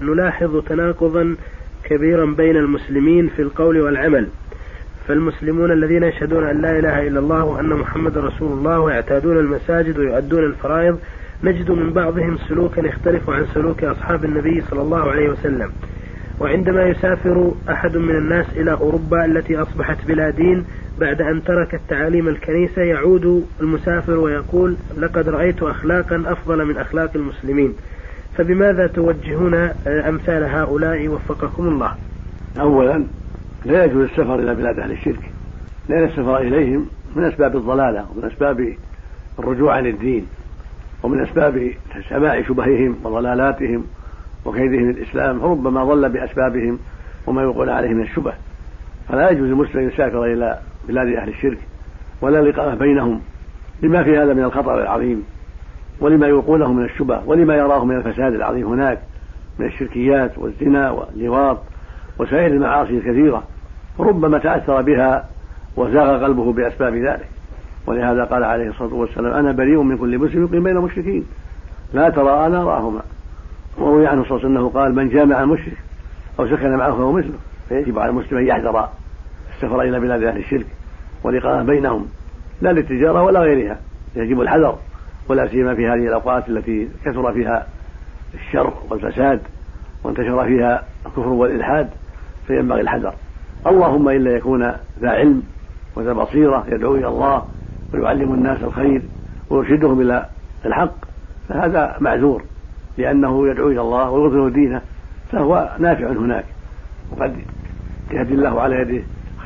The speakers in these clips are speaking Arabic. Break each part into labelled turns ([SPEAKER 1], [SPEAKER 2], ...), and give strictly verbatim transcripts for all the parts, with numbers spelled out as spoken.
[SPEAKER 1] نلاحظ تناقضا كبيرا بين المسلمين في القول والعمل، فالمسلمون الذين يشهدون أن لا إله إلا الله وأن محمد رسول الله ويعتادون المساجد ويؤدون الفرائض، نجد من بعضهم سلوكا يختلف عن سلوك أصحاب النبي صلى الله عليه وسلم. وعندما يسافر أحد من الناس إلى أوروبا التي أصبحت بلا دين بعد أن تركت تعاليم الكنيسة، يعود المسافر ويقول لقد رأيت أخلاقا أفضل من أخلاق المسلمين. فبماذا توجهون أمثال هؤلاء وفقكم الله؟
[SPEAKER 2] أولا لا يجوز السفر إلى بلاد أهل الشرك، لأن السفر إليهم من أسباب الضلالة ومن أسباب الرجوع عن الدين ومن أسباب سماع شبههم وضلالاتهم وكيدهم الإسلام، فربما ضل بأسبابهم وما يوقعون عليه من الشبه. فلا يجوز المسلم يسافر إلى بلاد أهل الشرك ولا لقاء بينهم لما في هذا من الخطر العظيم ولما يوقونه من الشبه ولما يراه من الفساد العظيم هناك من الشركيات والزنا واللواط وسائر المعاصي الكثيرة، فربما تأثر بها وزاغ قلبه بأسباب ذلك. ولهذا قال عليه الصلاة والسلام أنا بريء من كل مسلم يقيم بين المشركين لا ترى أنا راهما. وروي عنه صلى الله عليه وسلم قال من جامع المشرك أو سكن معه فهو مثله. فيجب على المسلم أن يحذر السفر إلى بلاد أهل الشرك ولقاء بينهم لا للتجارة ولا غيرها، يجب الحذر، ولا سيما في هذه الأوقات التي كثر فيها الشر والفساد وانتشر فيها الكفر والإلحاد، فينبغي الحذر. اللهم إلا يكون ذا علم وذا بصيرة يدعو إلى الله ويعلم الناس الخير ويرشدهم إلى الحق، فهذا معذور لأنه يدعو إلى الله ويظهر دينه، فهو نافع هناك وقد يهدي الله على يده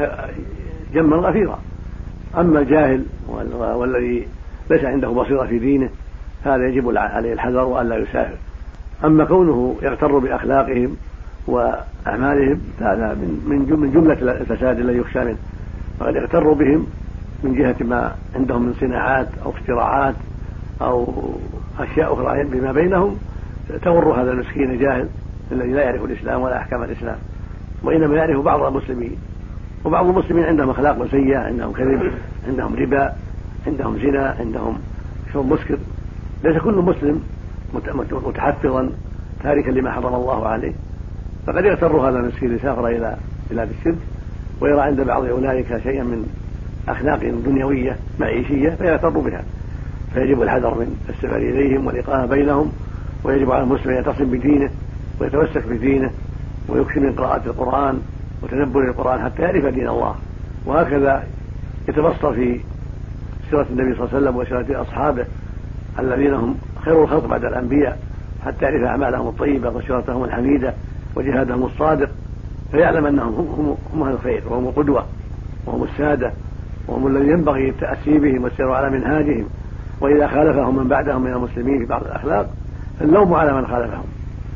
[SPEAKER 2] جما غفيرا. أما الجاهل والذي ليس عنده بصيرة في دينه هذا يجب عليه الحذر وألا يسافر. أما كونه يغتر بأخلاقهم وأعمالهم هذا من جملة الفساد الذي يخشى منه، فقد يغتر بهم من جهة ما عندهم من صناعات أو اختراعات أو أشياء أخرى بما بينهم تغر هذا المسكين الجاهل الذي لا يعرف الإسلام ولا أحكام الإسلام، وإنما يعرف بعض المسلمين. وبعض المسلمين عندهم أخلاق سيئة، عندهم كذب، عندهم ربا، عندهم زنا، عندهم شرب مسكر. ليس كل مسلم متحفظا تاركا لما حرم الله عليه، فقد يغتر هذا المسكين يسافر إلى بلاد الشرك ويرى عند بعض أولئك شيئا من أخلاق دنيوية معيشية فيغتر بها، فيجب الحذر من السفر إليهم ولقاء بينهم. ويجب على المسلم أن يعتصم بدينه ويتمسك بدينه ويكثر من قراءة القرآن وتدبر القرآن حتى يعرف دين الله، وهكذا يتبصر في سيرة النبي صلى الله عليه وسلم وسيرة أصحابه الذين هم خير الخلق بعد الأنبياء حتى يعرف أعمالهم الطيبة وسيرتهم الحميدة وجهادهم الصادق، فيعلم أنهم هم, هم أهل الخير وهم القدوة وهم السادة وهم الذين ينبغي التأسي بهم والسير على منهاجهم. وإذا خالفهم من بعدهم من المسلمين في بعض الأخلاق فاللوم على من خالفهم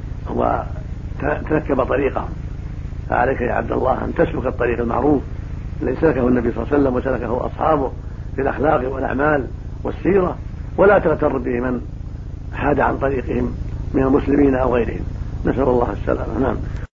[SPEAKER 2] وتنكب طريقهم. فعليك يا عبد الله أن تسلك الطريق المعروف الذي سلكه النبي صلى الله عليه وسلم وسلكه أصحابه في الأخلاق والأعمال والسيرة، ولا تغتر بمن حاد عن طريقهم من المسلمين أو غيرهم. نسأل الله السلامة. نعم.